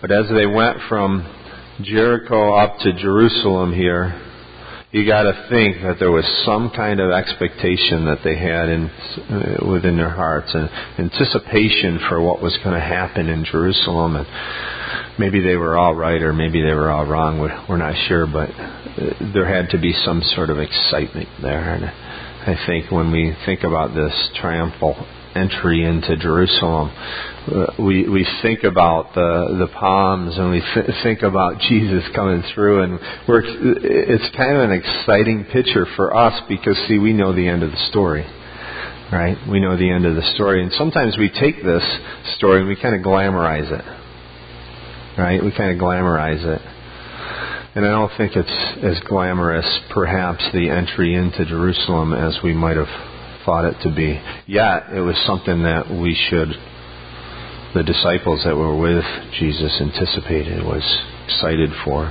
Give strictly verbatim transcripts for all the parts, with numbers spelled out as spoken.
But as they went from Jericho up to Jerusalem here, you got to think that there was some kind of expectation that they had in uh, within their hearts, and anticipation for what was going to happen in Jerusalem. And maybe they were all right, or maybe they were all wrong. We're, we're not sure, but uh, there had to be some sort of excitement there. And I think when we think about this triumphal entry into Jerusalem, uh, we we think about the the palms, and we th- think about Jesus coming through, and we're it's kind of an exciting picture for us because, see, we know the end of the story, right? We know the end of the story, and sometimes we take this story and we kind of glamorize it, right? We kind of glamorize it. And I don't think it's as glamorous, perhaps, the entry into Jerusalem as we might have thought it to be. Yet, it was something that we should, the disciples that were with Jesus anticipated, was excited for.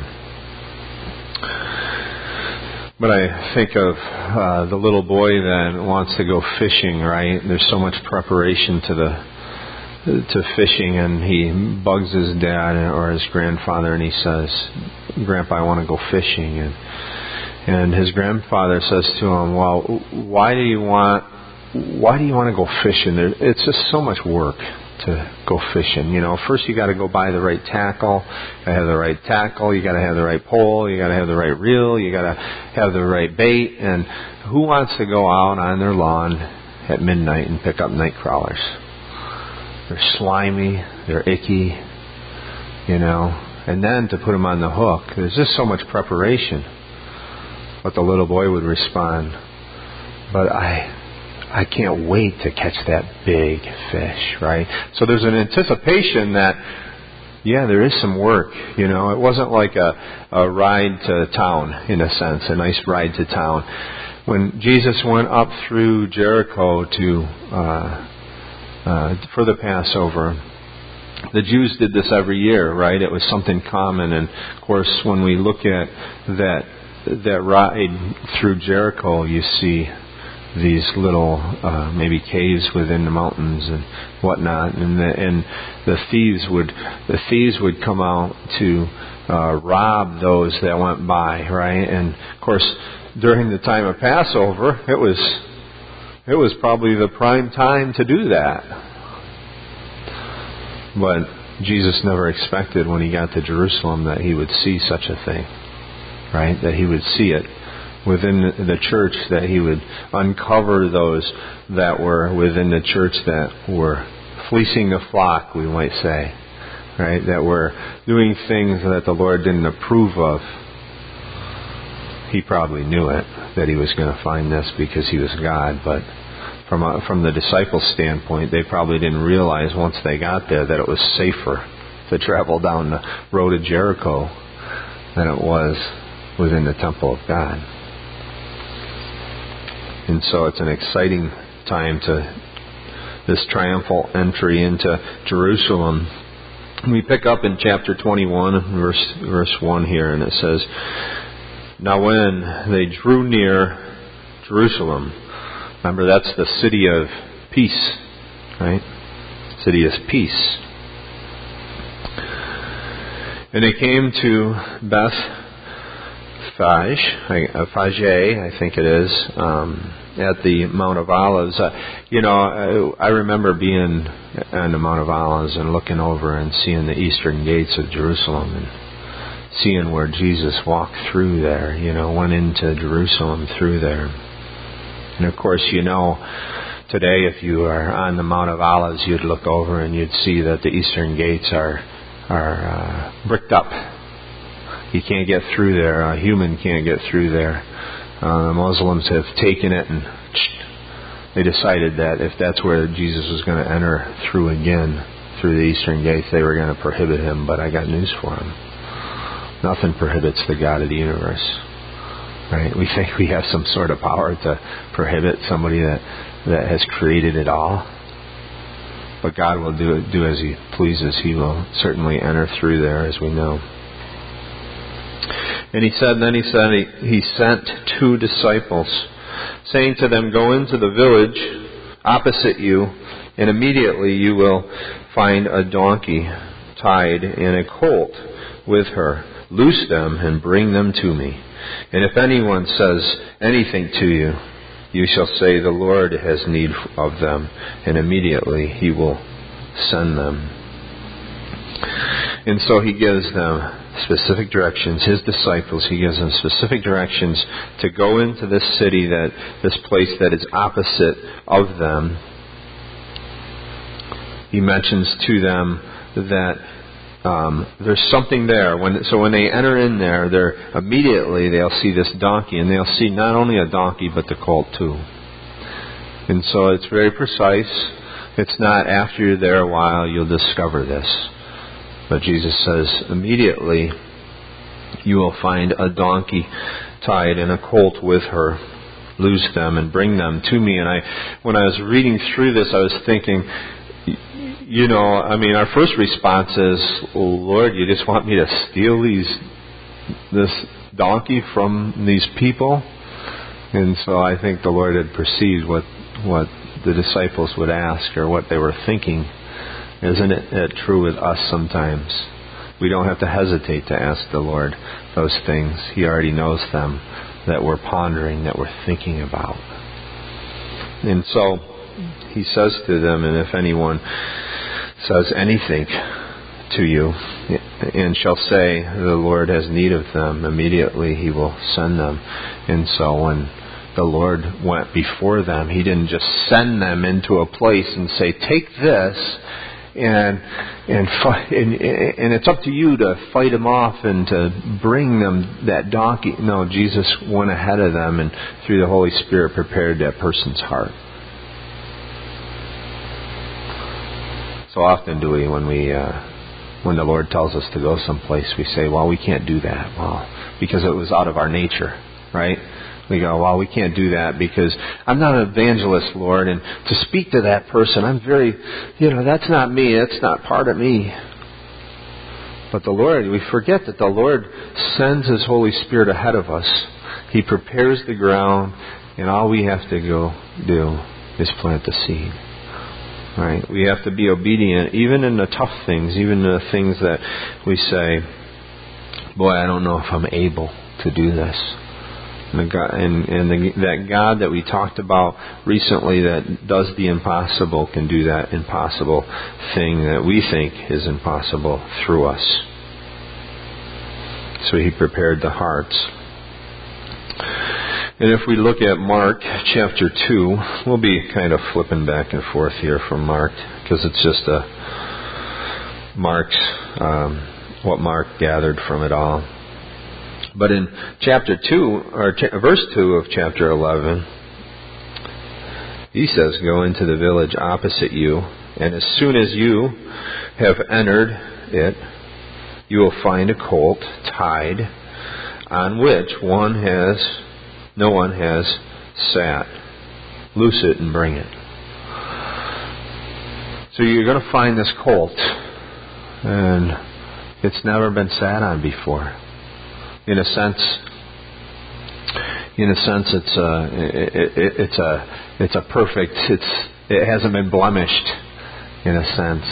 But I think of uh, the little boy that wants to go fishing, right? There's so much preparation to the to fishing, and he bugs his dad or his grandfather, and he says, "Grandpa, I want to go fishing." And and his grandfather says to him, "Well, why do you want why do you want to go fishing? It's just so much work to go fishing. You know, first you got to go buy the right tackle. You got to have the right tackle. You got to have the right pole. You got to have the right reel. You got to have the right bait. And who wants to go out on their lawn at midnight and pick up night crawlers? They're slimy. They're icky. You know, and then to put them on the hook, there's just so much preparation." But the little boy would respond, "But I I can't wait to catch that big fish," right? So there's an anticipation that, yeah, there is some work, you know. It wasn't like a, a ride to town, in a sense, a nice ride to town. When Jesus went up through Jericho to uh, uh, for the Passover, the Jews did this every year, right? It was something common. And, of course, when we look at that that ride through Jericho, you see these little uh, maybe caves within the mountains and whatnot, and the, and the thieves would the thieves would come out to uh, rob those that went by, right? And of course, during the time of Passover, it was it was probably the prime time to do that. But Jesus never expected when he got to Jerusalem that he would see such a thing, right? That he would see it within the church, that he would uncover those that were within the church that were fleecing the flock, we might say, right? That were doing things that the Lord didn't approve of. He probably knew it, that he was going to find this because he was God, but from a, from the disciples' standpoint, they probably didn't realize once they got there that it was safer to travel down the road of Jericho than it was within the temple of God. And so it's an exciting time to this triumphal entry into Jerusalem. We pick up in chapter twenty-one, verse verse one here, and it says, "Now when they drew near Jerusalem," remember that's the city of peace, right? City is peace. "And they came to Beth Phage, Phage, I think it is, um, at the Mount of Olives." Uh, you know, I, I remember being on the Mount of Olives and looking over and seeing the eastern gates of Jerusalem and seeing where Jesus walked through there, you know, went into Jerusalem through there. And of course, you know, today if you are on the Mount of Olives, you'd look over and you'd see that the eastern gates are, are uh, bricked up. You can't get through there. A human can't get through there. Uh, the Muslims have taken it and they decided that if that's where Jesus was going to enter through again, through the eastern gates, they were going to prohibit him. But I got news for him. Nothing prohibits the God of the universe. Right? We think we have some sort of power to prohibit somebody that, that has created it all. But God will do, do as he pleases. He will certainly enter through there, as we know. And he said, then he said, he, he sent two disciples, saying to them, "Go into the village opposite you, and immediately you will find a donkey tied and a colt with her. Loose them and bring them to me. And if anyone says anything to you, you shall say, the Lord has need of them, and immediately he will send them. And so he gives them specific directions. His disciples, he gives them specific directions to go into this city, that this place that is opposite of them. He mentions to them that um, there's something there. When, so when they enter in there, they're immediately they'll see this donkey, and they'll see not only a donkey but the colt too. And so it's very precise. It's not after you're there a while you'll discover this. But Jesus says, immediately you will find a donkey tied and a colt with her. Loose them and bring them to me. And I, when I was reading through this, I was thinking, you know, I mean, our first response is, oh, Lord, you just want me to steal these, this donkey from these people? And so I think the Lord had perceived what, what the disciples would ask, or what they were thinking. Isn't it true with us sometimes? We don't have to hesitate to ask the Lord those things. He already knows them, that we're pondering, that we're thinking about. And so he says to them, and if anyone says anything to you and shall say, the Lord has need of them, immediately he will send them. And so when the Lord went before them, he didn't just send them into a place and say, take this, And and, fight, and and it's up to you to fight them off and to bring them that donkey. No, Jesus went ahead of them and through the Holy Spirit prepared that person's heart. So often do we, when we uh, when the Lord tells us to go someplace, we say, well, we can't do that. Well, because it was out of our nature, right? We go, well, we can't do that because I'm not an evangelist, Lord, and to speak to that person, I'm very, you know, that's not me. That's not part of me. But the Lord, we forget that the Lord sends His Holy Spirit ahead of us. He prepares the ground, and all we have to go do is plant the seed. Right? We have to be obedient, even in the tough things, even in the things that we say, boy, I don't know if I'm able to do this. And, the God, and, and the, that God that we talked about recently that does the impossible can do that impossible thing that we think is impossible through us. So He prepared the hearts. And if we look at Mark chapter two, we'll be kind of flipping back and forth here from Mark because it's just a Mark's um, what Mark gathered from it all. But in chapter two, or cha- verse two of chapter eleven, he says, "Go into the village opposite you, and as soon as you have entered it, you will find a colt tied, on which one has no one has sat. Loose it and bring it." So you're going to find this colt, and it's never been sat on before. In a sense, in a sense, it's a it, it, it's a it's a perfect. It's it hasn't been blemished, in a sense.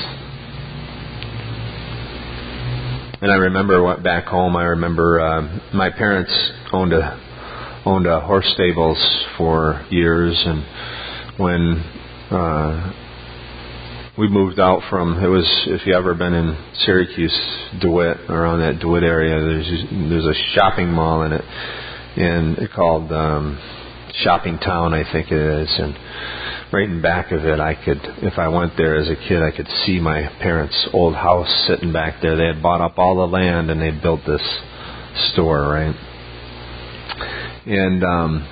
And I remember what back home. I remember uh, my parents owned a owned a horse stables for years, and when uh, we moved out from, it was, if you ever been in Syracuse, DeWitt, around that DeWitt area, there's there's a shopping mall in it, and it's called um, Shopping Town, I think it is. And right in back of it, I could, if I went there as a kid, I could see my parents' old house sitting back there. They had bought up all the land and they built this store, right? And um,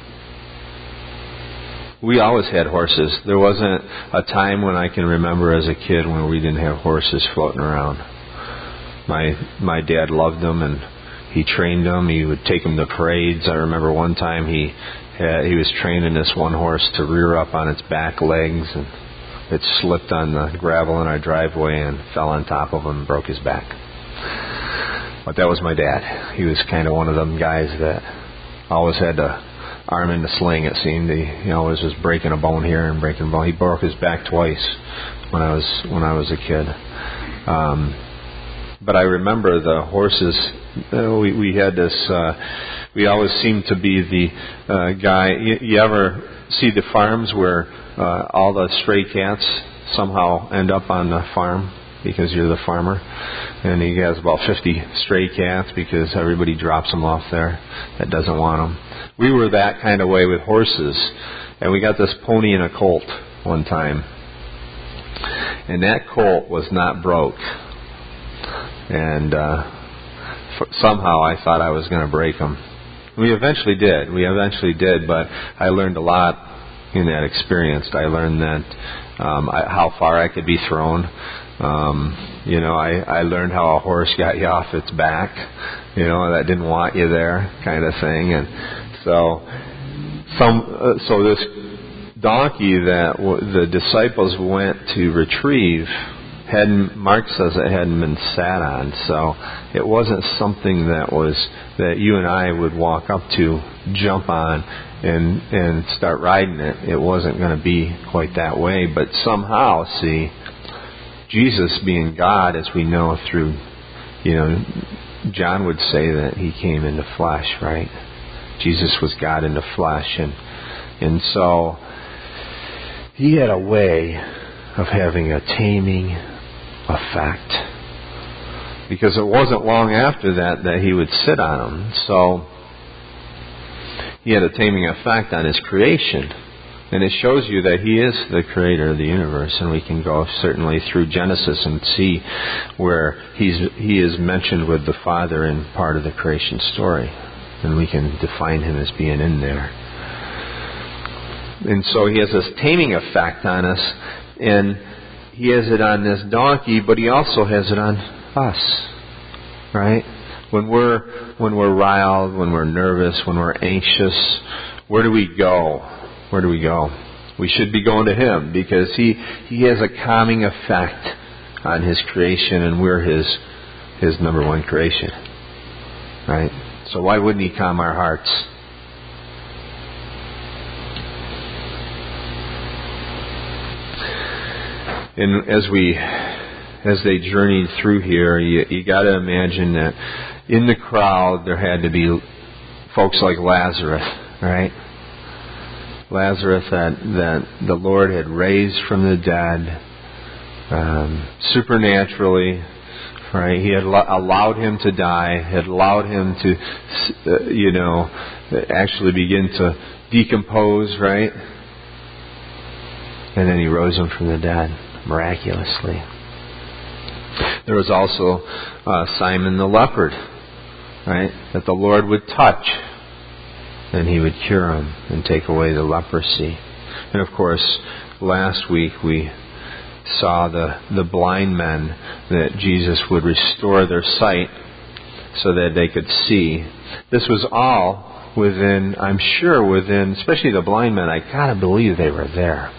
we always had horses. There wasn't a time when I can remember as a kid when we didn't have horses floating around. My my dad loved them, and he trained them. He would take them to parades. I remember one time he had, he was training this one horse to rear up on its back legs, and it slipped on the gravel in our driveway and fell on top of him and broke his back. But that was my dad. He was kind of one of them guys that always had to arm in the sling, it seemed. He, he always was breaking a bone here and breaking a bone. He broke his back twice when I was when I was a kid. Um, but I remember the horses. Uh, we we had this. Uh, we always seemed to be the uh, guy. You, you ever see the farms where uh, all the stray cats somehow end up on the farm because you're the farmer, and he has about fifty stray cats because everybody drops them off there that doesn't want them. We were that kind of way with horses, and we got this pony and a colt one time, and that colt was not broke, and uh, for, somehow I thought I was going to break him. We eventually did. We eventually did, but I learned a lot in that experience. I learned that um, I, how far I could be thrown. Um, you know, I, I learned how a horse got you off its back, you know, that didn't want you there, kind of thing. And so, some uh, so this donkey that w- the disciples went to retrieve hadn't, Mark says it hadn't been sat on, so it wasn't something that was that you and I would walk up to, jump on, and and start riding it. It wasn't going to be quite that way, but somehow, see, Jesus being God, as we know through, you know, John would say that he came in the flesh, right? Jesus was God in the flesh, and and so he had a way of having a taming effect, because it wasn't long after that that he would sit on them. So he had a taming effect on his creation. And it shows you that he is the creator of the universe, and we can go certainly through Genesis and see where he's he is mentioned with the Father in part of the creation story, and we can define him as being in there. And so he has this taming effect on us, and he has it on this donkey, but he also has it on us, right? When we're when we're riled, when we're nervous, when we're anxious, where do we go? Where do we go? We should be going to him, because he, he has a calming effect on his creation, and we're his his number one creation. Right? So why wouldn't he calm our hearts? And as we as they journeyed through here, you, you got to imagine that in the crowd there had to be folks like Lazarus, right? Lazarus that, that the Lord had raised from the dead um, supernaturally, right? He had lo- allowed him to die, had allowed him to, uh, you know, actually begin to decompose, right? And then he rose him from the dead miraculously. There was also uh, Simon the leopard, right? That the Lord would touch, and he would cure him and take away the leprosy. And of course, last week we saw the, the blind men, that Jesus would restore their sight so that they could see. This was all within, I'm sure within, especially the blind men, I gotta believe they were there,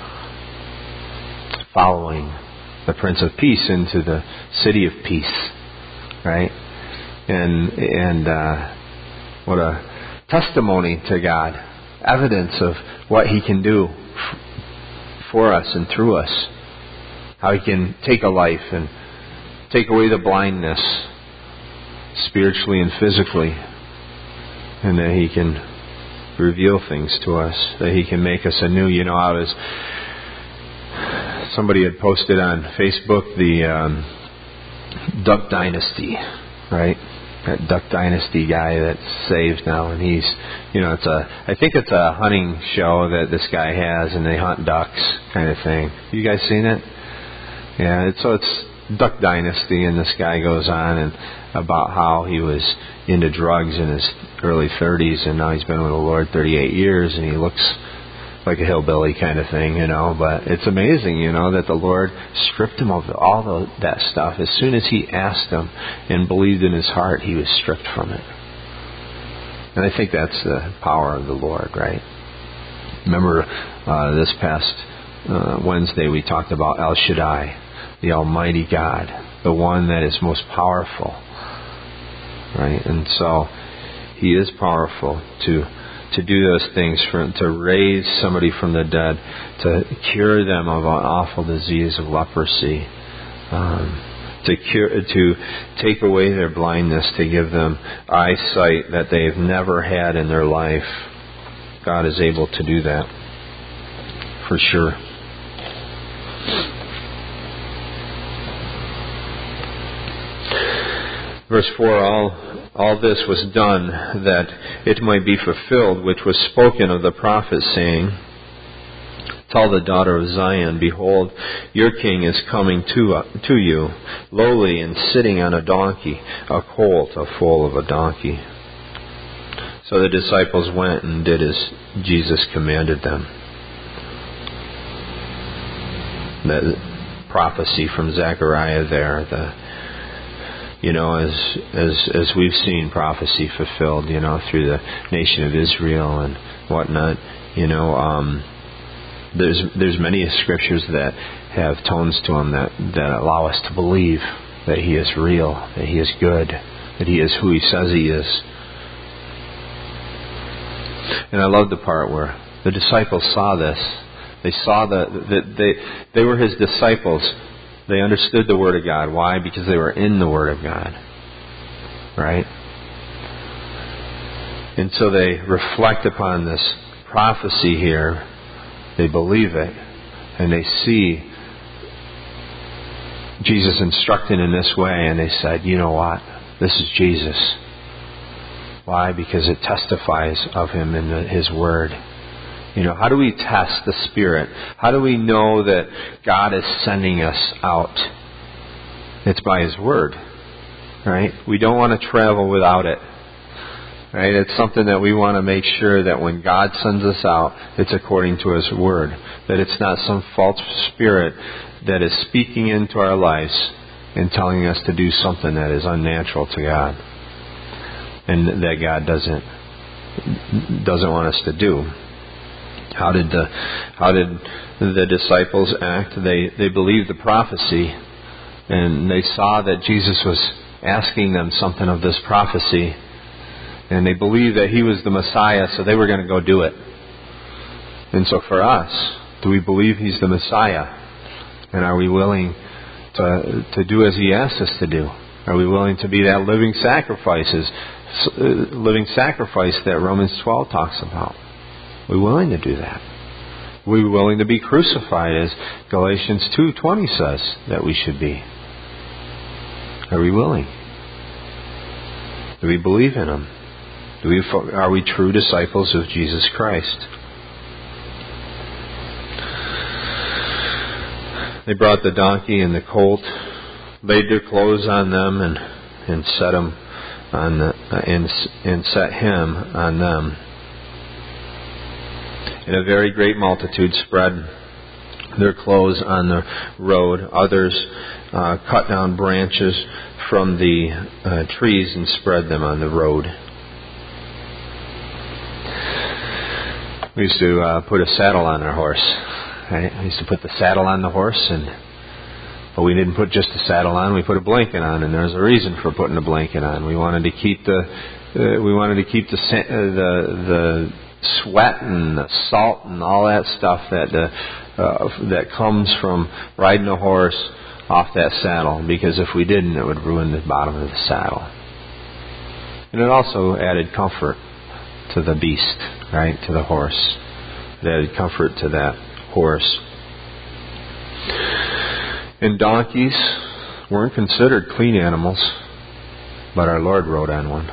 following the Prince of Peace into the city of peace, right? And, and uh, what a testimony to God, evidence of what he can do f- for us and through us, how he can take a life and take away the blindness spiritually and physically, and that he can reveal things to us, that he can make us anew. You know, I was somebody had posted on Facebook the um, Duck Dynasty, right? That Duck Dynasty guy that's saved now, and he's, you know, it's a, I think it's a hunting show that this guy has, and they hunt ducks, kind of thing. You guys seen it? Yeah, it's, so it's Duck Dynasty, and this guy goes on and about how he was into drugs in his early thirties, and now he's been with the Lord thirty-eight years, and he looks like a hillbilly kind of thing, you know. But it's amazing, you know, that the Lord stripped him of all the, that stuff. As soon as he asked him and believed in his heart, he was stripped from it. And I think that's the power of the Lord, right? Remember uh, this past uh, Wednesday we talked about El Shaddai, the Almighty God, the one that is most powerful, right? And so he is powerful to to do those things, for to raise somebody from the dead, to cure them of an awful disease of leprosy, um, to cure, to take away their blindness, to give them eyesight that they've never had in their life. God is able to do that, for sure. Verse four, all, all this was done that it might be fulfilled, which was spoken of the prophet, saying, Tell the daughter of Zion, behold, your king is coming to, uh, to you, lowly and sitting on a donkey, a colt, a foal of a donkey. So the disciples went and did as Jesus commanded them. The prophecy from Zechariah there, the You know, as as as we've seen prophecy fulfilled, you know, through the nation of Israel and whatnot, you know, um, there's there's many scriptures that have tones to them that, that allow us to believe that He is real, that He is good, that He is who He says He is. And I love the part where the disciples saw this. They saw that the, they they were His disciples. They understood the Word of God. Why? Because they were in the Word of God. Right? And so they reflect upon this prophecy here. They believe it. And they see Jesus instructing in this way. And they said, you know what? This is Jesus. Why? Because it testifies of Him in the, His Word. You know, how do we test the Spirit? How do we know that God is sending us out? It's by His Word, right? We don't want to travel without it, right? It's something that we want to make sure that when God sends us out, it's according to His Word. That it's not some false spirit that is speaking into our lives and telling us to do something that is unnatural to God and that God doesn't doesn't want us to do. How did the how did the disciples act? They they believed the prophecy, and they saw that Jesus was asking them something of this prophecy, and they believed that He was the Messiah, so they were going to go do it. And so for us, do we believe He's the Messiah? And are we willing to to do as He asks us to do? Are we willing to be that living sacrifices, living sacrifice that Romans twelve talks about? Are we willing to do that? Are we willing to be crucified, as Galatians two twenty says that we should be? Are we willing? Do we believe in Him? Do we, are we true disciples of Jesus Christ? They brought the donkey and the colt, laid their clothes on them, and and set him on the, and and set him on them. And a very great multitude spread their clothes on the road. Others uh, cut down branches from the uh, trees and spread them on the road. We used to uh, put a saddle on our horse. Right? We used to put the saddle on the horse, and but we didn't put just the saddle on. We put a blanket on, and there's a reason for putting a blanket on. We wanted to keep the uh, we wanted to keep the uh, the the sweat and the salt and all that stuff that uh, uh, that comes from riding a horse off that saddle, because if we didn't, it would ruin the bottom of the saddle. And it also added comfort to the beast, right, to the horse. It added comfort to that horse. And donkeys weren't considered clean animals, but our Lord rode on one.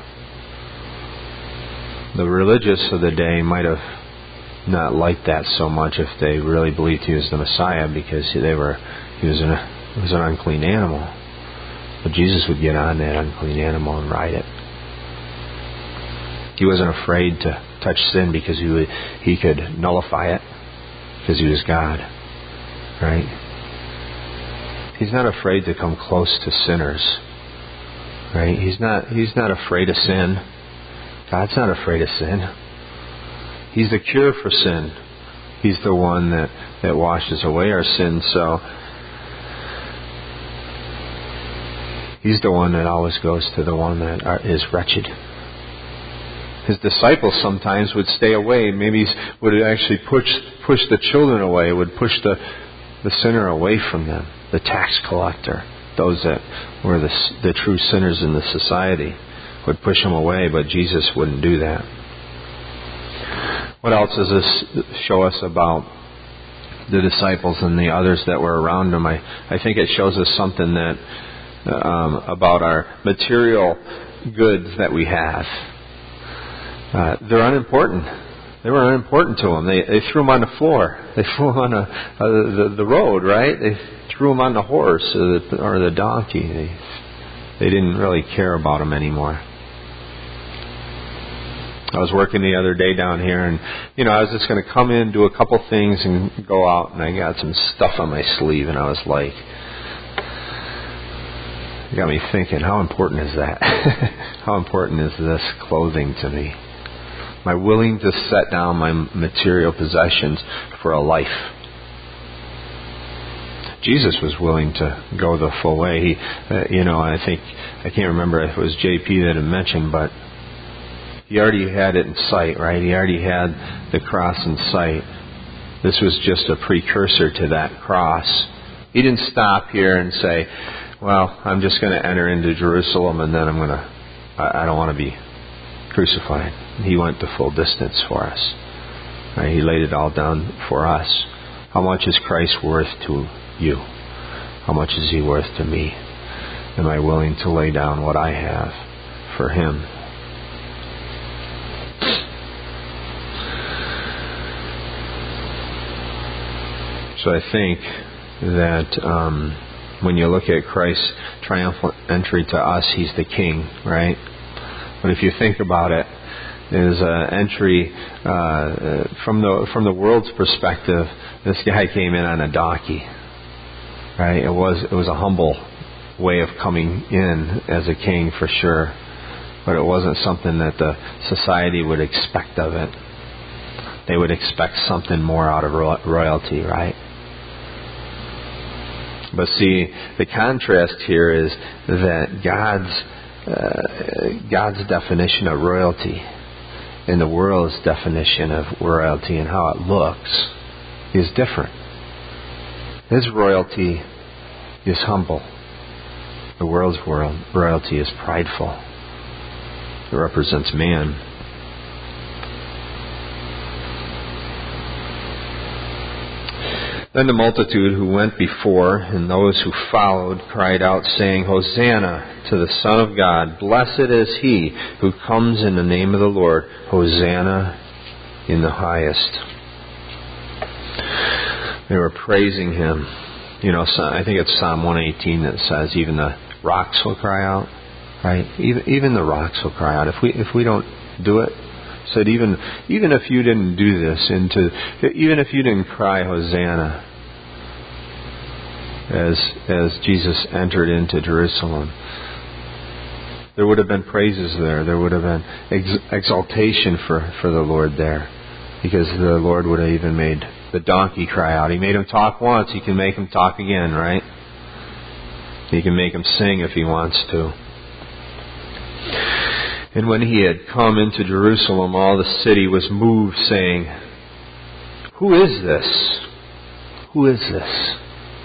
The religious of the day might have not liked that so much if they really believed He was the Messiah, because they were he was an he was an unclean animal. But Jesus would get on that unclean animal and ride it. He wasn't afraid to touch sin because he would, he could nullify it because He was God, right? He's not afraid to come close to sinners, right? He's not he's not afraid of sin. God's not afraid of sin. He's the cure for sin. He's the one that, that washes away our sins. So He's the one that always goes to the one that are, is wretched. His disciples sometimes would stay away. Maybe would actually push push the children away, would push the, the sinner away from them, the tax collector. those that were the, the true sinners in the society would push him away, but Jesus wouldn't do that. What else does this show us about the disciples and the others that were around him? I, I think it shows us something that um, about our material goods that we have. Uh, they're unimportant. They were unimportant to them. They, they threw them on the floor. They threw them on a, a, the, the road, right? They threw them on the horse or the, or the donkey. They, they didn't really care about them anymore. I was working the other day down here, and, you know, I was just going to come in, do a couple things, and go out, and I got some stuff on my sleeve, and I was like, it got me thinking, how important is that? How important is this clothing to me? Am I willing to set down my material possessions for a life? Jesus was willing to go the full way. He, uh, you know, I think, I can't remember if it was J P that had mentioned, but he already had it in sight, right? He already had the cross in sight. This was just a precursor to that cross. He didn't stop here and say, well, I'm just going to enter into Jerusalem and then I'm going to, I, I don't want to be crucified. He went the full distance for us. Right? He laid it all down for us. How much is Christ worth to you? How much is he worth to me? Am I willing to lay down what I have for him? So I think that um, when you look at Christ's triumphal entry to us, he's the king, right? But if you think about it, there's an entry uh, from the from the world's perspective. This guy came in on a donkey, right? It was it was a humble way of coming in as a king for sure, but it wasn't something that the society would expect of it. They would expect something more out of royalty, right? But see, the contrast here is that God's uh, God's definition of royalty and the world's definition of royalty and how it looks is different. His royalty is humble. The world's world, royalty is prideful. It represents man. Then the multitude who went before and those who followed cried out, saying, Hosanna to the Son of God. Blessed is he who comes in the name of the Lord. Hosanna in the highest. They were praising him. You know, I think it's Psalm one eighteen that says, even the rocks will cry out. Right? Even even the rocks will cry out. If we if we don't do it, said even even if you didn't do this, into even if you didn't cry Hosanna as as Jesus entered into Jerusalem, there would have been praises there. There would have been ex- exaltation for, for the Lord there, because the Lord would have even made the donkey cry out. He made him talk once. He can make him talk again, right? He can make him sing if he wants to. And when he had come into Jerusalem, all the city was moved, saying, Who is this? Who is this?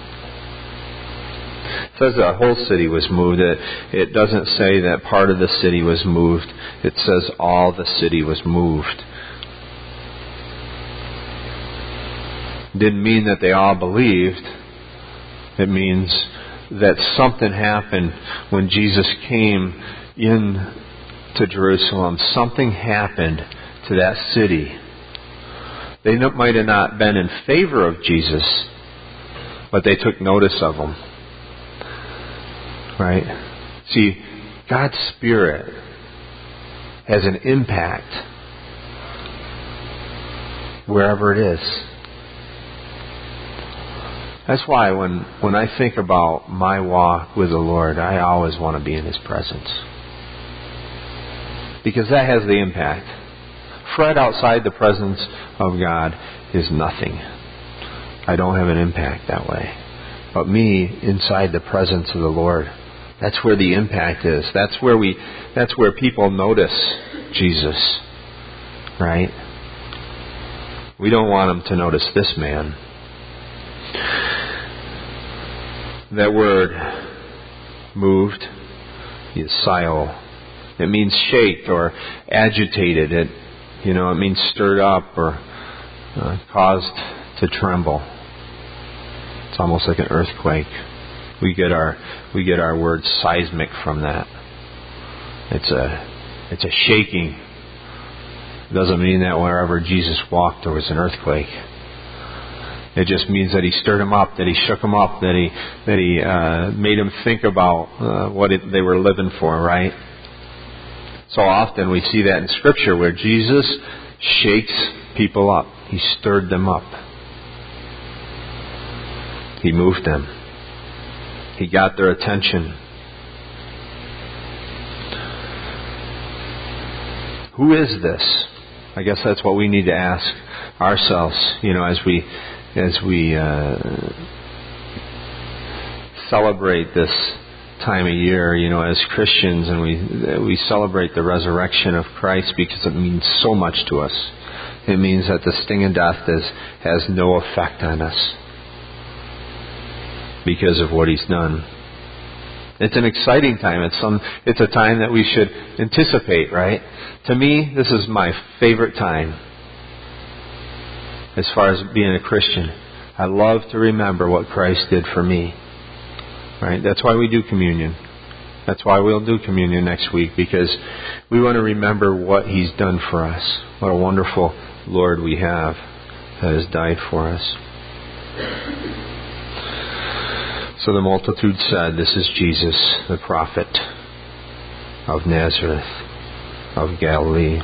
It says the whole city was moved. It, it doesn't say that part of the city was moved. It says all the city was moved. Didn't mean that they all believed. It means that something happened when Jesus came in to Jerusalem. Something happened to that city. They might have not been in favor of Jesus, but they took notice of him. Right? See, God's Spirit has an impact wherever it is. That's why when, when I think about my walk with the Lord, I always want to be in His presence. Because that has the impact. Fred outside the presence of God is nothing. I don't have an impact that way. But me inside the presence of the Lord, that's where the impact is. That's where we that's where people notice Jesus. Right? We don't want them to notice this man. That word moved. Yisio. It means shaked or agitated. It, you know, it means stirred up or uh, caused to tremble. It's almost like an earthquake. We get our we get our word seismic from that. It's a it's a shaking. It doesn't mean that wherever Jesus walked there was an earthquake. It just means that he stirred him up, that he shook him up, that he that he uh, made him think about uh, what it, they were living for, right? So often we see that in Scripture where Jesus shakes people up. He stirred them up. He moved them. He got their attention. Who is this? I guess that's what we need to ask ourselves, you know, as we as we uh, celebrate this time of year, you know, as Christians, and we we celebrate the resurrection of Christ because it means so much to us. It means that the sting of death is, has no effect on us because of what He's done. It's an exciting time. It's some. It's a time that we should anticipate, right? To me, this is my favorite time as far as being a Christian. I love to remember what Christ did for me. Right? That's why we do communion. That's why we'll do communion next week, because we want to remember what He's done for us. What a wonderful Lord we have that has died for us. So the multitude said, "This is Jesus, the prophet of Nazareth, of Galilee."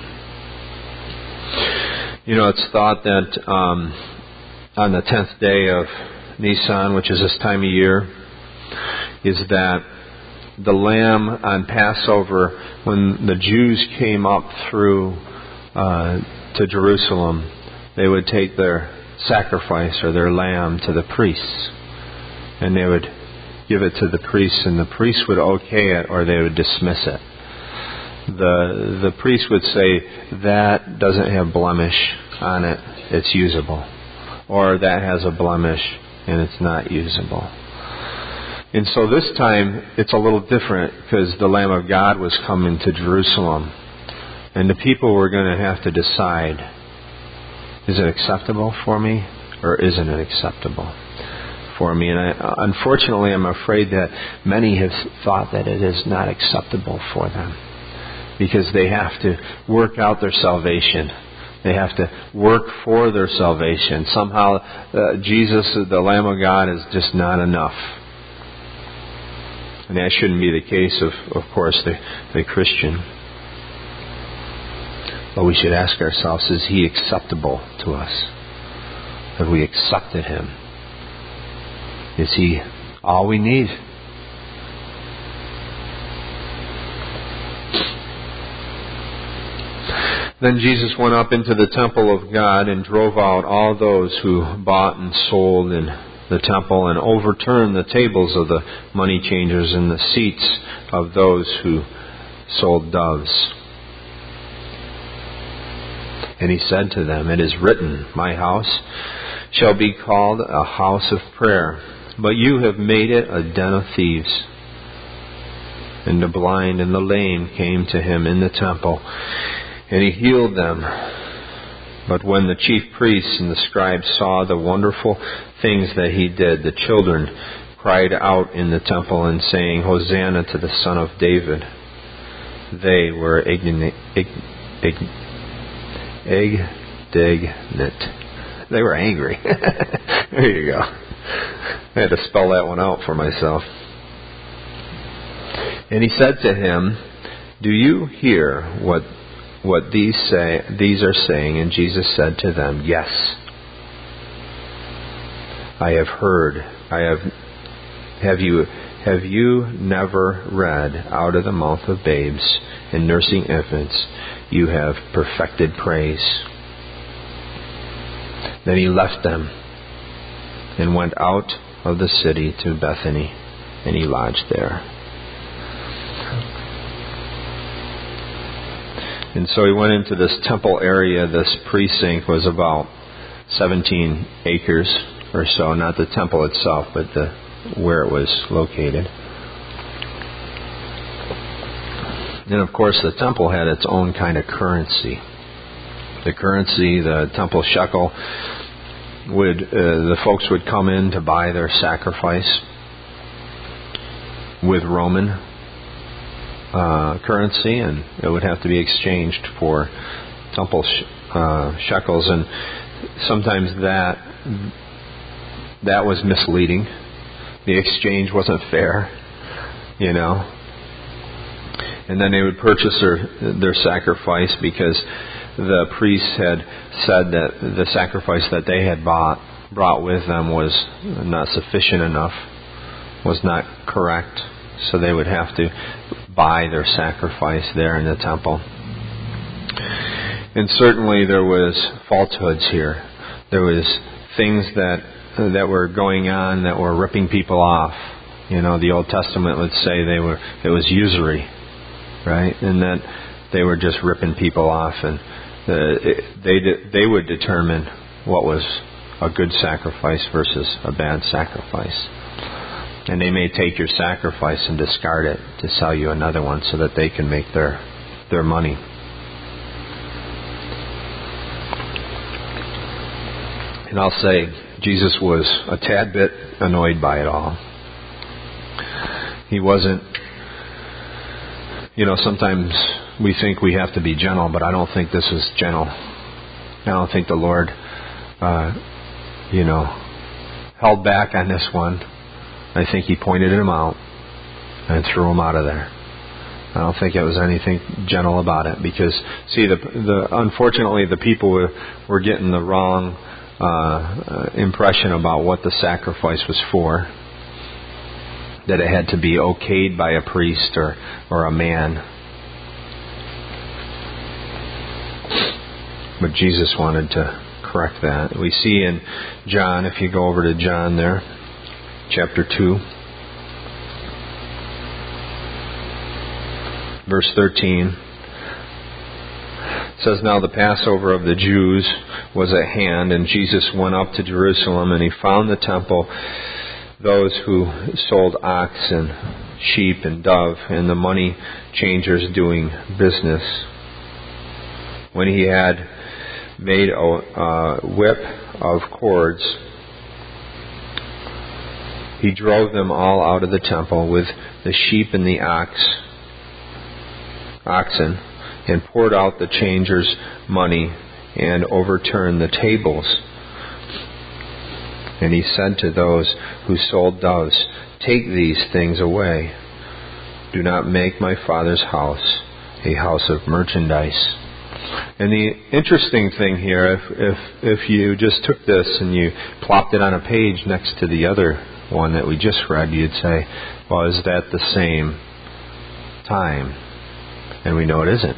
You know, it's thought that um, on the tenth day of Nisan, which is this time of year, is that the lamb on Passover, when the Jews came up through uh, to Jerusalem, they would take their sacrifice or their lamb to the priests. And they would give it to the priests, and the priests would okay it or they would dismiss it. The the priest would say, that doesn't have blemish on it, it's usable. Or that has a blemish and it's not usable. And so this time it's a little different because the Lamb of God was coming to Jerusalem. And the people were going to have to decide, is it acceptable for me or isn't it acceptable for me? And I, unfortunately, I'm afraid that many have thought that it is not acceptable for them because they have to work out their salvation. They have to work for their salvation. Somehow, uh, Jesus, the Lamb of God, is just not enough. And that shouldn't be the case of, of course, the, the Christian. But we should ask ourselves, is He acceptable to us? Have we accepted Him? Is He all we need? Then Jesus went up into the temple of God and drove out all those who bought and sold in the temple, and overturned the tables of the money changers and the seats of those who sold doves. And He said to them, "It is written, my house shall be called a house of prayer, but you have made it a den of thieves." And the blind and the lame came to Him in the temple, and He healed them. But when the chief priests and the scribes saw the wonderful things that He did, the children cried out in the temple and saying, "Hosanna to the Son of David." They were igni- ig- ig- indignant. They were angry. There you go. I had to spell that one out for myself. And He said to him, "Do you hear what what these say? These are saying?" And Jesus said to them, "Yes, I have heard. I have. Have you have you never read, out of the mouth of babes and nursing infants, you have perfected praise?" Then He left them and went out of the city to Bethany, and He lodged there. And so He went into this temple area. This precinct was about seventeen acres or so, not the temple itself, but the where it was located. And of course, the temple had its own kind of currency. The currency, the temple shekel, would uh, the folks would come in to buy their sacrifice with Roman uh, currency, and it would have to be exchanged for temple sh- uh, shekels. And sometimes that that was misleading. The exchange wasn't fair, you know. And then they would purchase their their sacrifice because the priests had said that the sacrifice that they had bought brought with them was not sufficient enough, was not correct. So they would have to buy their sacrifice there in the temple. And certainly there was falsehoods here. There was things that that were going on that were ripping people off. You know, the Old Testament would say they were it was usury, right? And that they were just ripping people off, and uh, it, they they would determine what was a good sacrifice versus a bad sacrifice. And they may take your sacrifice and discard it to sell you another one so that they can make their their money. And I'll say, Jesus was a tad bit annoyed by it all. He wasn't, you know, sometimes we think we have to be gentle, but I don't think this was gentle. I don't think the Lord, uh, you know, held back on this one. I think He pointed him out and threw him out of there. I don't think it was anything gentle about it, because, see, the, the unfortunately the people were, were getting the wrong uh, impression about what the sacrifice was for. That it had to be okayed by a priest or, or a man. But Jesus wanted to correct that. We see in John, if you go over to John there, chapter two, verse thirteen, it says, "Now the Passover of the Jews was at hand, and Jesus went up to Jerusalem, and He found the temple, those who sold oxen, sheep, and dove, and the money changers doing business. When He had made a uh, whip of cords, He drove them all out of the temple with the sheep and the ox, oxen, and poured out the changers' money and overturned the tables. And He said to those who sold doves, 'Take these things away. Do not make my Father's house a house of merchandise.'" And the interesting thing here, if, if if you just took this and you plopped it on a page next to the other one that we just read, you'd say, well, is that the same time? And we know it isn't.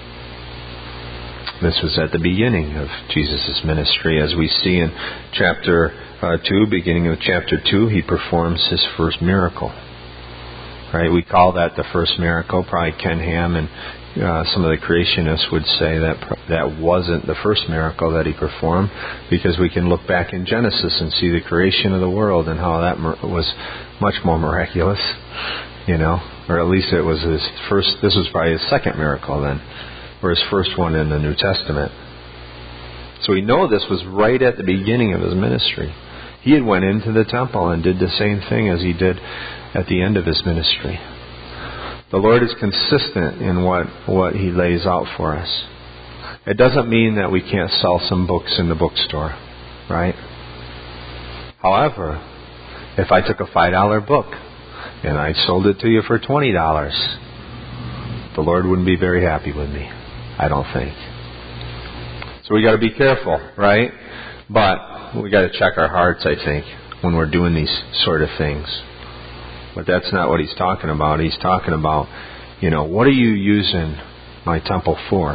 This was at the beginning of Jesus' ministry. As we see in chapter uh, two, beginning of chapter two, He performs His first miracle. Right? We call that the first miracle. Probably Ken Ham and uh, some of the creationists would say that that wasn't the first miracle that He performed, because we can look back in Genesis and see the creation of the world and how that was much more miraculous, you know, or at least it was His first. This was probably His second miracle then, or His first one in the New Testament. So we know this was right at the beginning of His ministry. He had went into the temple and did the same thing as He did at the end of His ministry. The Lord is consistent in what, what He lays out for us. It doesn't mean that we can't sell some books in the bookstore, right? However, if I took a five dollar book and I sold it to you for twenty dollars, the Lord wouldn't be very happy with me, I don't think. So we got to be careful, right? But we got to check our hearts, I think, when we're doing these sort of things. But that's not what He's talking about. He's talking about, you know, what are you using my temple for?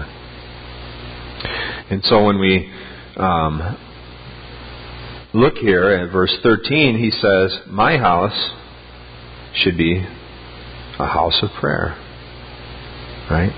And so when we um, look here at verse thirteen, He says, "My house should be a house of prayer." Right?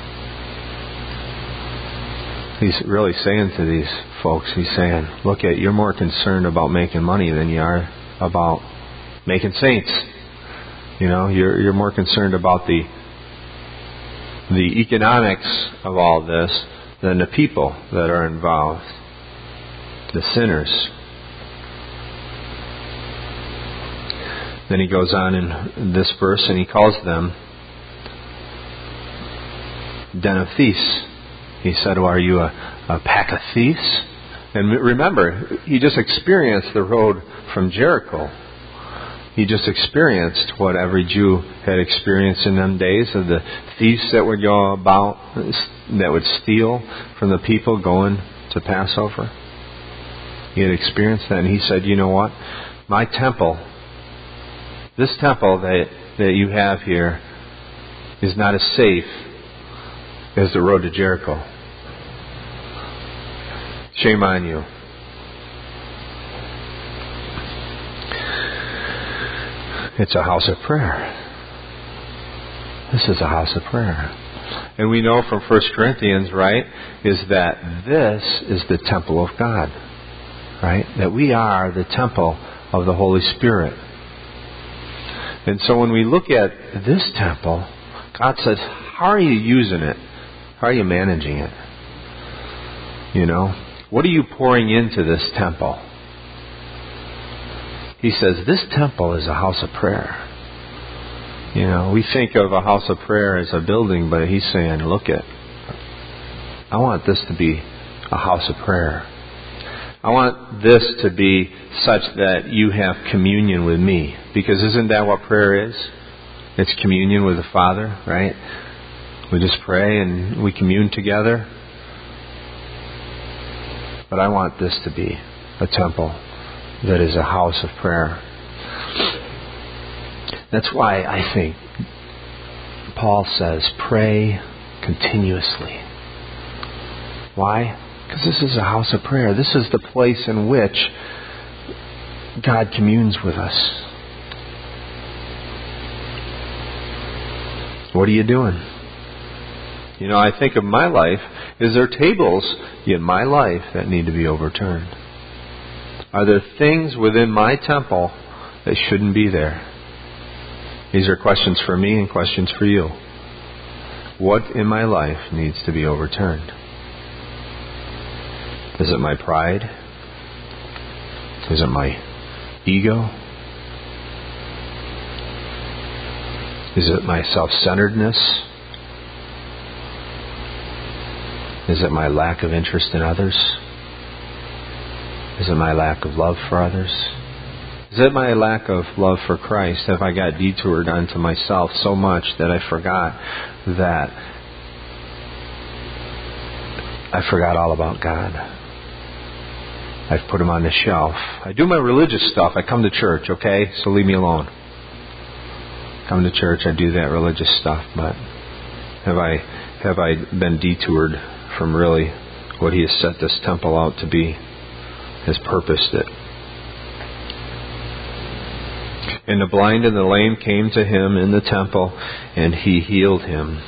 He's really saying to these folks, He's saying, look, at you're more concerned about making money than you are about making saints. You know, you're you're more concerned about the the economics of all this than the people that are involved, the sinners. Then he goes on in this verse and he calls them den of thieves. He said, well, are you a, a pack of thieves? And remember, he just experienced the road from Jericho. He just experienced what every Jew had experienced in them days, of the thieves that would go about, that would steal from the people going to Passover. He had experienced that, and he said, you know what? My temple, this temple that, that you have here, is not as safe as the road to Jericho. Shame on you. It's a house of prayer. This is a house of prayer. And we know from First Corinthians, right, is that this is the temple of God. Right? That we are the temple of the Holy Spirit. And so when we look at this temple, God says, how are you using it? How are you managing it? You know? What are you pouring into this temple? He says, this temple is a house of prayer. You know, we think of a house of prayer as a building, but he's saying, look it. I want this to be a house of prayer. I want this to be such that you have communion with me. Because isn't that what prayer is? It's communion with the Father, right? We just pray and we commune together. But I want this to be a temple that is a house of prayer. That's why I think Paul says, pray continuously. Why? Because this is a house of prayer. This is the place in which God communes with us. What are you doing? You know, I think of my life. Is there tables in my life that need to be overturned? Are there things within my temple that shouldn't be there? These are questions for me and questions for you. What in my life needs to be overturned? Is it my pride? Is it my ego? Is it my self-centeredness? Is it my lack of interest in others? Is it my lack of love for others? Is it my lack of love for Christ? Have I got detoured onto myself so much that I forgot that I forgot all about God? I've put Him on the shelf. I do my religious stuff. I come to church, okay? So leave me alone. Come to church, I do that religious stuff, but have I have I been detoured from really what He has set this temple out to be, has purposed it? And the blind and the lame came to Him in the temple, and He healed him,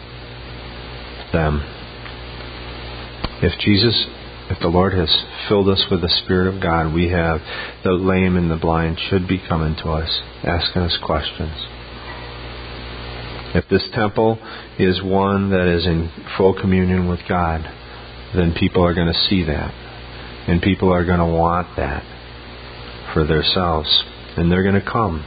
them. If Jesus, if the Lord has filled us with the Spirit of God, we have the lame and the blind should be coming to us, asking us questions. If this temple is one that is in full communion with God, then people are going to see that. And people are going to want that for themselves. And they're going to come.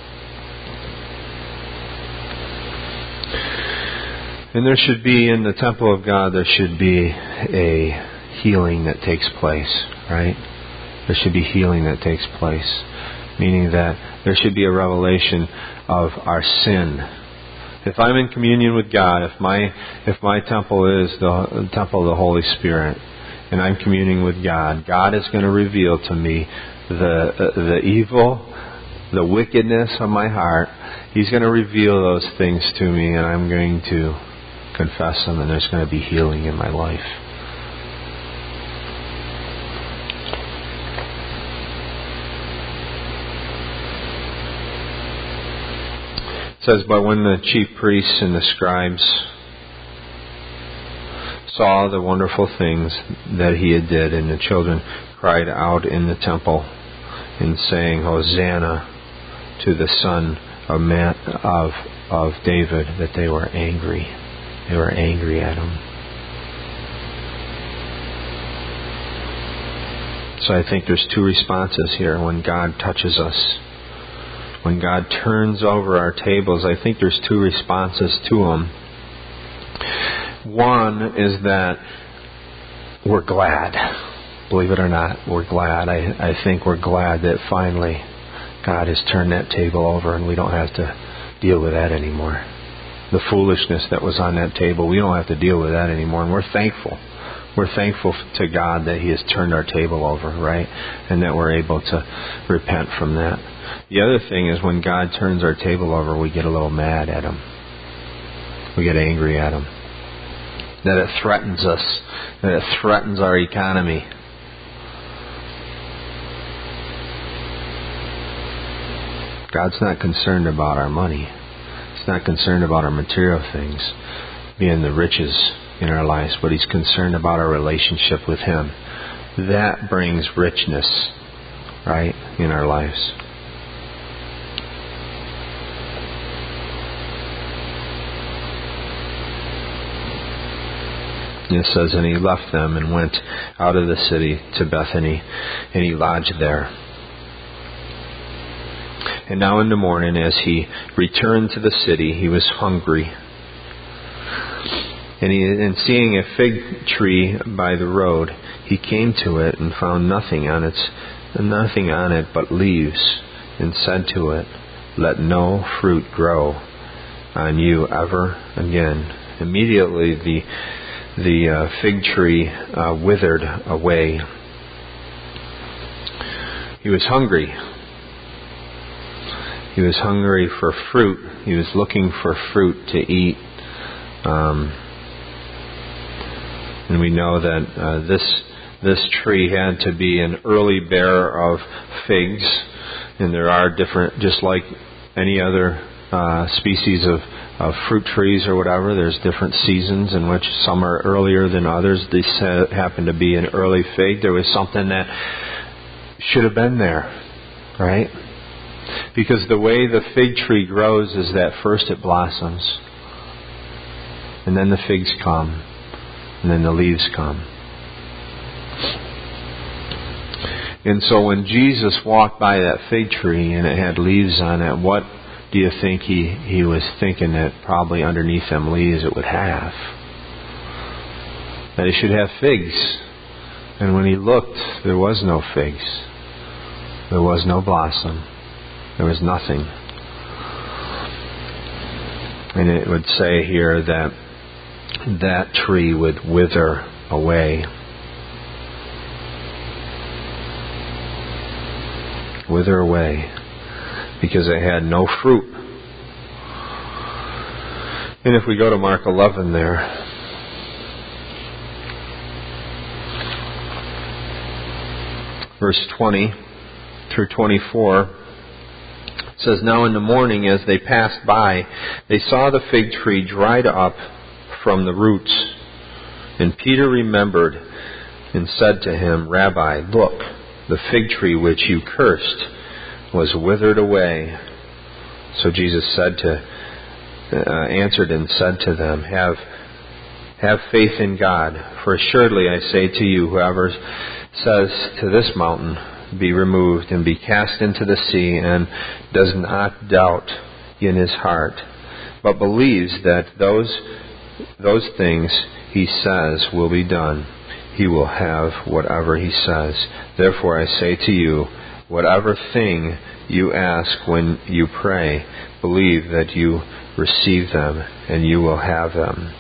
And there should be, in the temple of God, there should be a healing that takes place, right? There should be healing that takes place. Meaning that there should be a revelation of our sin. If I'm in communion with God, if my if my temple is the temple of the Holy Spirit, and I'm communing with God, God is going to reveal to me the uh, the evil, the wickedness of my heart. He's going to reveal those things to me, and I'm going to confess them, and there's going to be healing in my life. It says, but when the chief priests and the scribes saw the wonderful things that He had did, and the children cried out in the temple and saying, Hosanna to the Son of man, of of David, that they were angry. They were angry at him. So I think there's two responses here when God touches us. When God turns over our tables, I think there's two responses to Him. One is that we're glad. Believe it or not, we're glad. I, I think we're glad that finally God has turned that table over and we don't have to deal with that anymore. The foolishness that was on that table, we don't have to deal with that anymore. And we're thankful. We're thankful to God that He has turned our table over, right? And that we're able to repent from that. The other thing is when God turns our table over, we get a little mad at Him. We get angry at Him. That it threatens us. That it threatens our economy. God's not concerned about our money. He's not concerned about our material things, being the riches in our lives, but He's concerned about our relationship with Him. That brings richness, right, in our lives. It says, and He left them and went out of the city to Bethany, and He lodged there. And now in the morning, as He returned to the city, He was hungry. And, he, and seeing a fig tree by the road, He came to it and found nothing on its nothing on it but leaves, and said to it, "Let no fruit grow on you ever again." Immediately the the uh, fig tree uh, withered away. He was hungry. He was hungry for fruit. He was looking for fruit to eat. Um, and we know that uh, this this tree had to be an early bearer of figs. And there are different, just like any other uh, species of, of fruit trees or whatever, there's different seasons in which some are earlier than others. This uh, happened to be an early fig. There was something that should have been there, right? Because the way the fig tree grows is that first it blossoms, and then the figs come, and then the leaves come. And so when Jesus walked by that fig tree and it had leaves on it, what do you think he, he was thinking that probably underneath them leaves it would have? That it should have figs. And when he looked, there was no figs. There was no blossom. There was nothing. And it would say here that that tree would wither away. Wither away. Because it had no fruit. And if we go to Mark eleven there, verse twenty through twenty-four, it says, "Now in the morning as they passed by, they saw the fig tree dried up from the roots. And Peter remembered and said to him, 'Rabbi, look, the fig tree which you cursed was withered away.' So Jesus said to, uh, answered and said to them, Have, have faith in God. For assuredly I say to you, whoever says to this mountain, be removed and be cast into the sea, and does not doubt in his heart, but believes that those those things he says will be done, he will have whatever he says. Therefore I say to you, whatever thing you ask when you pray, believe that you receive them, and you will have them."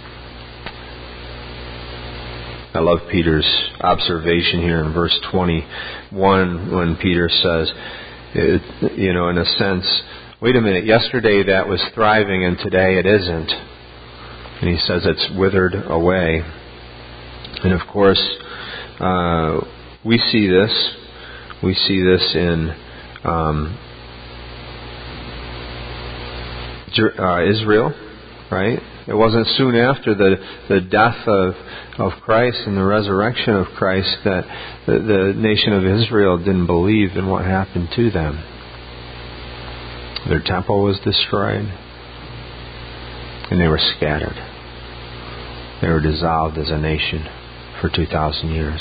I love Peter's observation here in verse twenty-one when Peter says, it, you know, in a sense, wait a minute, yesterday that was thriving and today it isn't. And he says it's withered away. And of course, uh, we see this. We see this in um, uh, Israel, right? It wasn't soon after the, the death of, of Christ and the resurrection of Christ that the, the nation of Israel didn't believe in what happened to them. Their temple was destroyed, and they were scattered. They were dissolved as a nation for two thousand years.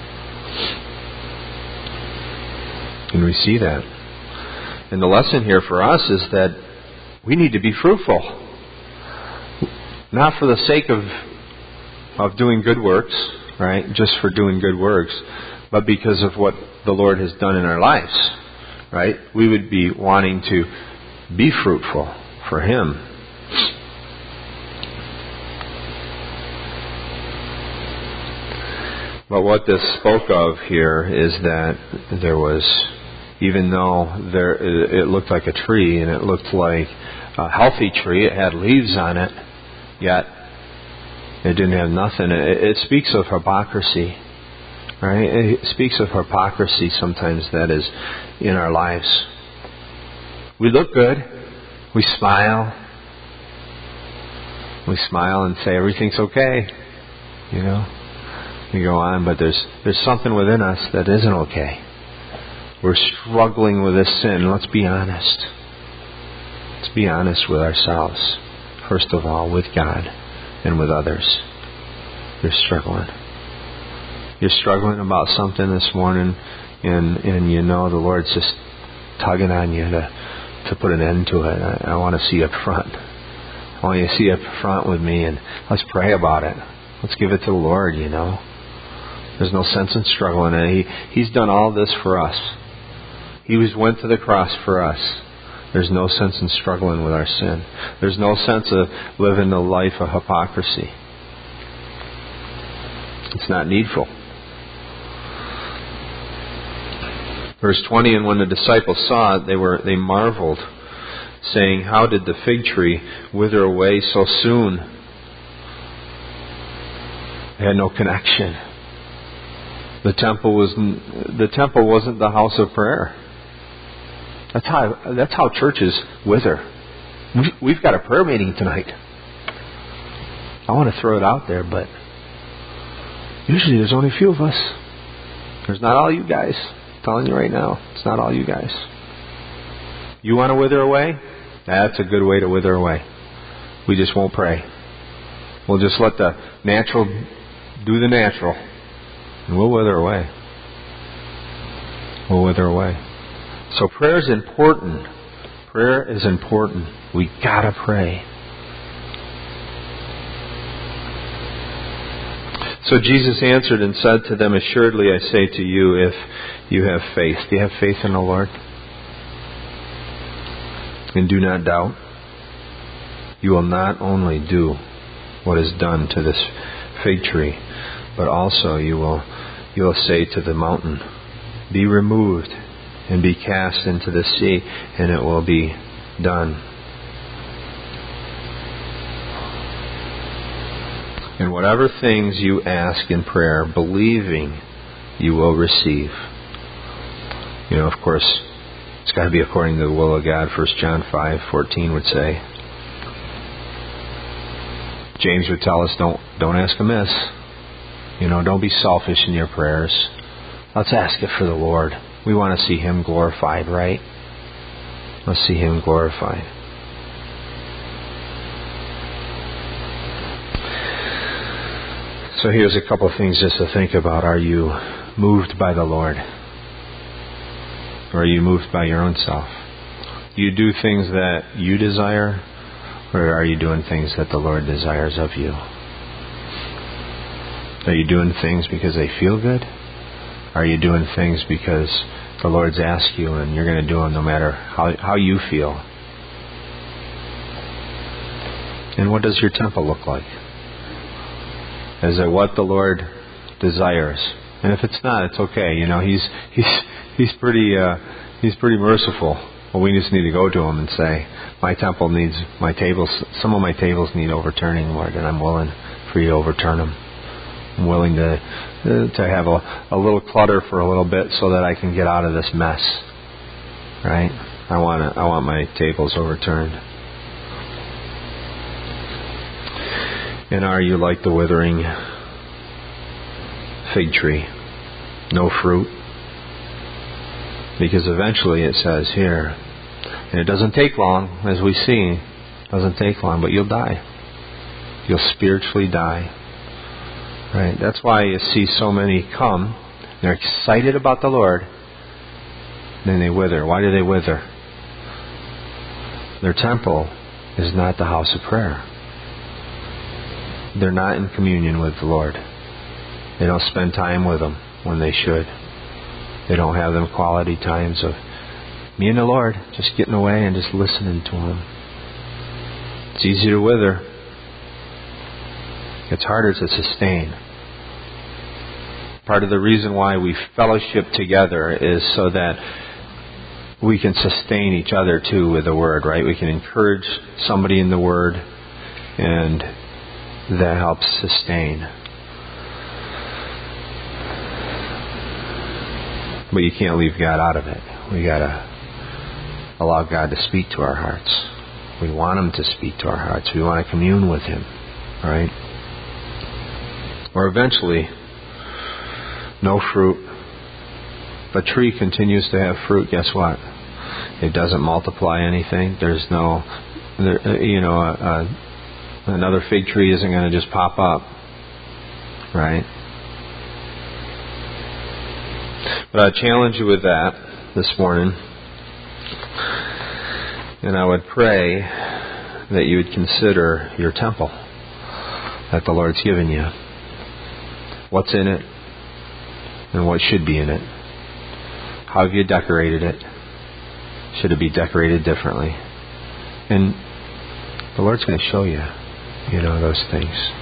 And we see that. And the lesson here for us is that we need to be fruitful. Not for the sake of of doing good works, right? Just for doing good works, but because of what the Lord has done in our lives, right? We would be wanting to be fruitful for Him. But what this spoke of here is that there was, even though there it looked like a tree and it looked like a healthy tree, it had leaves on it, yet it didn't have nothing. It, it speaks of hypocrisy, right? It speaks of hypocrisy sometimes that is in our lives. We look good. We smile. We smile and say everything's okay. You know, we go on, but there's there's something within us that isn't okay. We're struggling with this sin. Let's be honest. Let's be honest with ourselves. First of all, with God and with others. You're struggling. You're struggling about something this morning, and and you know the Lord's just tugging on you to to put an end to it. I, I want to see you up front. I want you to see you up front with me, and let's pray about it. Let's give it to the Lord, you know. There's no sense in struggling. He, he's done all this for us. He was went to the cross for us. There's no sense in struggling with our sin. There's no sense of living a life of hypocrisy. It's not needful. Verse twenty, and when the disciples saw it, they were they marveled, saying, how did the fig tree wither away so soon? It had no connection. The temple was the temple wasn't the house of prayer. That's how that's how churches wither. We've got a prayer meeting tonight. I want to throw it out there, but usually there's only a few of us. There's not all you guys. I'm telling you right now, it's not all you guys. You want to wither away? That's a good way to wither away. We just won't pray. We'll just let the natural do the natural, and we'll wither away. We'll wither away. So prayer is important. Prayer is important. We gotta pray. So Jesus answered and said to them, assuredly I say to you, if you have faith. Do you have faith in the Lord? And do not doubt. You will not only do what is done to this fig tree, but also you will you will say to the mountain, be removed and be cast into the sea, and it will be done. And whatever things you ask in prayer, believing, you will receive. You know, of course, it's got to be according to the will of God. First John five fourteen would say. James would tell us, don't don't ask amiss. You know, don't be selfish in your prayers. Let's ask it for the Lord. We want to see Him glorified, right? Let's see Him glorified. So here's a couple of things just to think about. Are you moved by the Lord? Or are you moved by your own self? Do you do things that you desire? Or are you doing things that the Lord desires of you? Are you doing things because they feel good? Are you doing things because the Lord's asked you and you're going to do them no matter how, how you feel? And what does your temple look like? Is it what the Lord desires? And if it's not, it's okay. You know, He's He's He's pretty uh, He's pretty merciful. Well, we just need to go to Him and say, my temple needs, my tables, some of my tables need overturning, Lord, and I'm willing for You to overturn them. I'm willing to uh, to have a, a little clutter for a little bit so that I can get out of this mess. Right? I want to, I want my tables overturned. And are you like the withering fig tree? No fruit? Because eventually it says here, and it doesn't take long, as we see, it doesn't take long, but you'll die. You'll spiritually die. Right? That's why you see so many come, they're excited about the Lord, then they wither. Why do they wither? Their temple is not the house of prayer. They're not in communion with the Lord. They don't spend time with Him when they should. They don't have them quality times of me and the Lord, just getting away and just listening to Him. It's easy to wither. It's harder to sustain. Part of the reason why we fellowship together is so that we can sustain each other too with the Word, right? We can encourage somebody in the Word, and that helps sustain. But you can't leave God out of it. We gotta allow God to speak to our hearts. We want Him to speak to our hearts. We want to commune with Him, right? Or eventually, no fruit. If a tree continues to have fruit, guess what? It doesn't multiply anything. There's no, there, you know, uh, uh, another fig tree isn't going to just pop up, right? But I challenge you with that this morning. And I would pray that you would consider your temple that the Lord's given you. What's in it and what should be in it. How have you decorated it? Should it be decorated differently? And the Lord's going to show you, you know, those things.